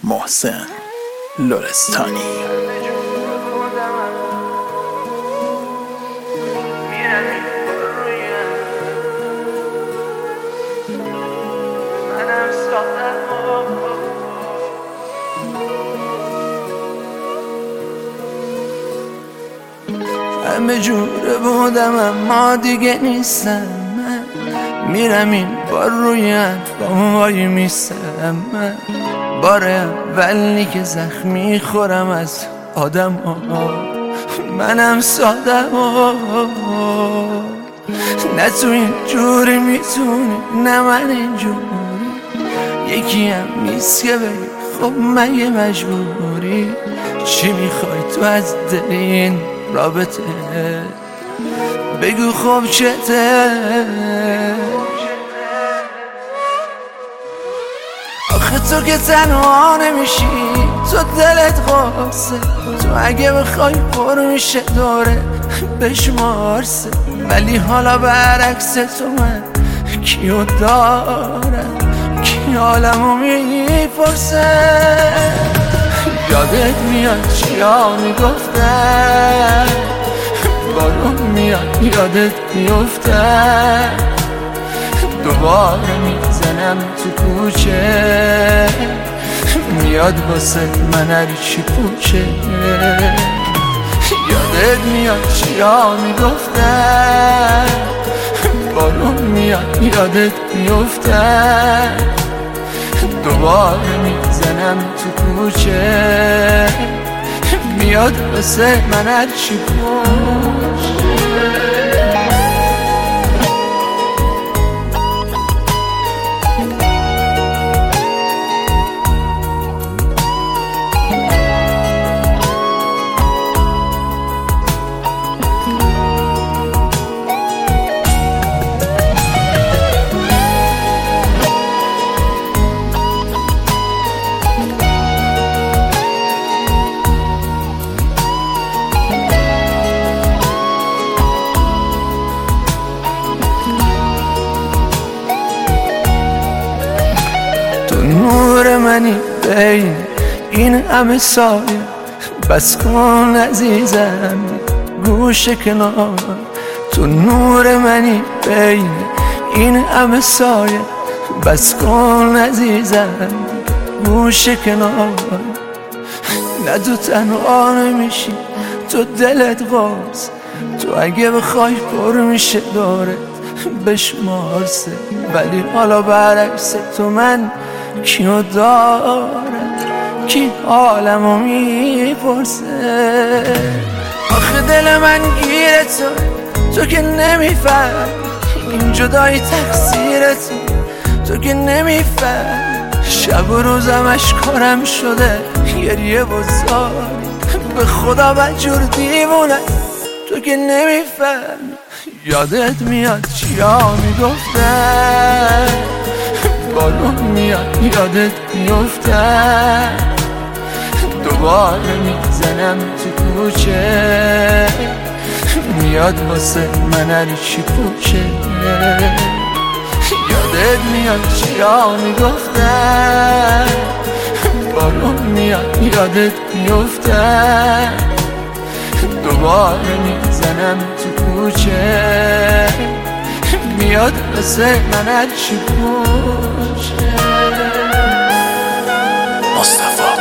محسن لرستانی. همه جوره بودم اما دیگه نیستم. من میرم این بار روی با وای میستم. من بار اولی که زخم میخورم از آدم ها. منم سادم نه تو این جوری میتونی نه من این جوری. یکی هم نیست که بگی خب مگه مجبوری. چی میخوای تو از دل این رابطه بگو خب چته. آخه تو که تنها نمیشی تو دلت قاسه. تو اگه بخوای پر میشه دوره بشمارسه. ولی حالا برعکس تو من کیو دارم کی حالمو میپرسه. یادت میاد چیا میگفتن بارون میاد یادت میفتن. دوباره میزنم تو کوچه میاد واسه من هرچی پوچه. یادت میاد چیا میگفتن بارون میاد یادت میفتن. دوباره میزنم تو کوچه میاد واسه من هرچی پوچه. نور منی بین این همه سایه بس کن عزیزم گوش کنار. تو نور منی بین این همه سایه بس کن عزیزم گوش کنار. نه تو تنها نمیشی تو دلت باز. تو اگه بخوای پر میشه دارت بشمارسه. ولی حالا برعکس تو من کیو دارم کی حالمو میپرسه. آخه دل من گیره تو که نمیفهم این جدایی تقصیر تو که نمیفهم. شب و روزم اشکارم شده گریه و زاری. به خدا بدجور دیوونه تو که نمیفهم. یادت میاد چیا میگفتن بارون میاد یادت میفتن. دوباره میزنم تو کوچه میاد واسه من هرچی پوچه. یادت میاد چیا میگفتن بارون میاد یادت میفتن. دوباره میزنم تو کوچه میاد واسه من هرچی پوچه. مصطفی